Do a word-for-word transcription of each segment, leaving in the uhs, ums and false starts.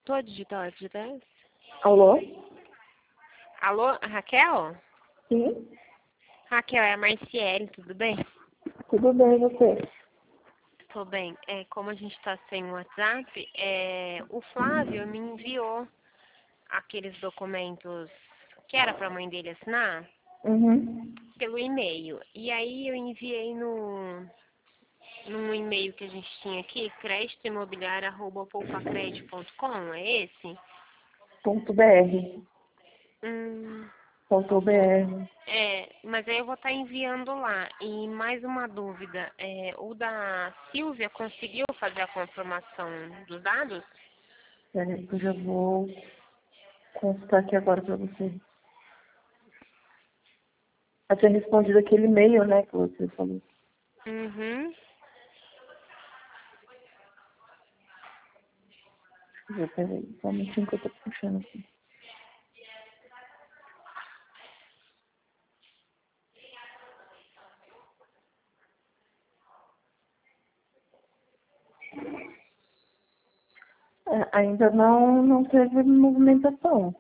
Digitou, digital, digital. Alô? Alô, Raquel? Sim? Raquel, é a Marciele, tudo bem? Tudo bem, e você? Tô bem. É, como a gente tá sem WhatsApp, é, o Flávio me enviou aqueles documentos que era pra mãe dele assinar Uhum. pelo e-mail. E aí eu enviei no num e-mail que a gente tinha aqui, crédito imobiliário arroba poupacred ponto com, é esse? Ponto BR. Hum, Ponto BR. é, mas aí eu vou estar enviando lá. E mais uma dúvida, é, o da Silvia conseguiu fazer a confirmação dos dados? Peraí, que eu já vou consultar aqui agora pra você. Eu tinha respondido aquele e-mail, né, que você falou. Uhum. Já, peraí, só um minutinho que eu tô puxando aqui. É, ainda não, não teve movimentação.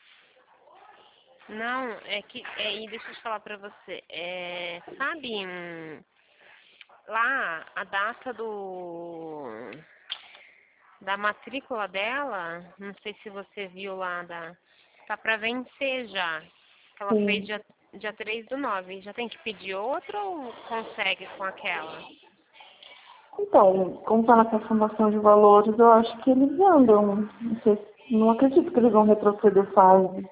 Não, é que, é, e deixa eu te falar pra você, é, sabe, hum, lá a data do da matrícula dela, não sei se você viu lá, da, tá pra vencer já. Que ela fez Sim. dia, dia três do nove. Já tem que pedir outra ou consegue com aquela? Então, como tá na confirmação de valores, eu acho que eles andam. Não sei, não acredito que eles vão retroceder fase.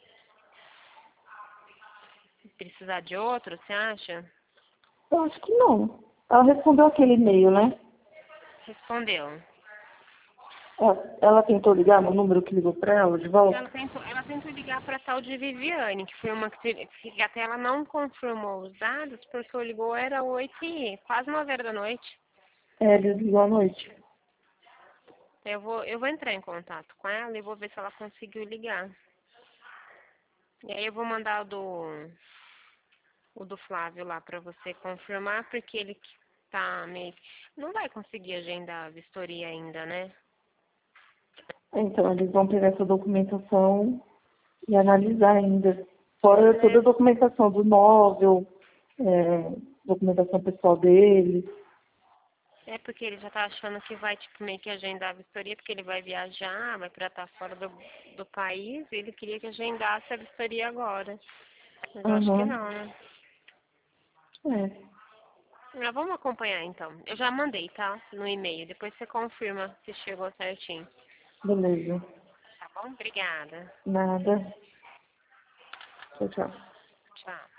Precisar de outro, você acha? Eu acho que não. Ela respondeu aquele e-mail, né? Respondeu. Ela, ela tentou ligar no número que ligou pra ela de volta? Ela tentou, ela tentou ligar para tal de Viviane, que foi uma que, que até ela não confirmou os dados, porque o ligou era oito e quase nove horas da noite. É, ele ligou à noite. Eu vou, eu vou entrar em contato com ela e vou ver se ela conseguiu ligar. E aí eu vou mandar o do, o do Flávio lá para você confirmar, porque ele que tá meio... Não vai conseguir agendar a vistoria ainda, né? Então, eles vão pegar essa documentação e analisar ainda. Fora toda a Né? documentação do imóvel, é, documentação pessoal dele. É porque ele já tá achando que vai, tipo, meio que agendar a vistoria, porque ele vai viajar, vai pra estar fora do, do país, e ele queria que agendasse a vistoria agora. Mas eu acho que Aham. não, né? É, Mas vamos acompanhar então. Eu já mandei, tá? No e-mail. Depois você confirma se chegou certinho. beleza. Tá bom? Obrigada. Nada. Tchau, tchau. Tchau.